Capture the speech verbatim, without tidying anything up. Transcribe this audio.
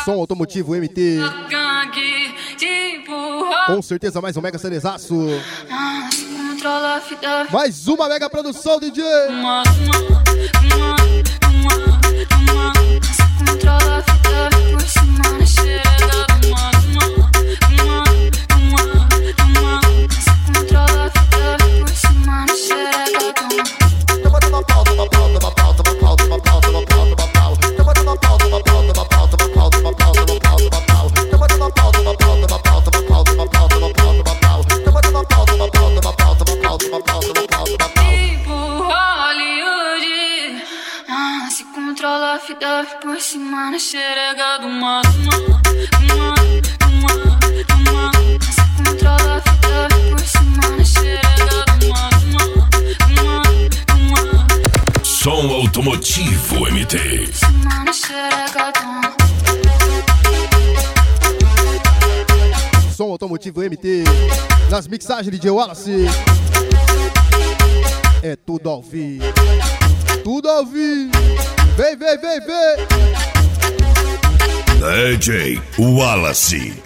Som Automotivo M T. Com certeza mais um mega cerezaço. Mais uma mega produção, D J. Uma, uma, uma, uma, uma. Se controla a fita por cima na xerega. Uma, uma, uma, uma, uma. Se controla a fita por cima na xerega. Toma, toma pau, toma pau, toma pau, toma pau, toma pau, toma pau, toma pau. Toma, toma pau, toma pau, toma pau, toma pau, toma pau, toma pau, toma pau. Toma, toma pau, toma pau, toma pau, toma pau, toma pau, toma pau, toma pau. Toma, toma pau, toma pau, toma pau, toma pau, toma pau, toma pau, toma pau. Tipo Hollywood, ah, se controla a fita por cima na xerega do mar. Uma, uma, uma, se controla a fita por cima na xerega do mar. Uma, uma, uma. Som Automotivo M T. Som Automotivo M T. Nas mixagens de D J Wallace. É tudo ao vivo. Tudo ao vivo. Vem, vem, vem, vem. D J Wallace.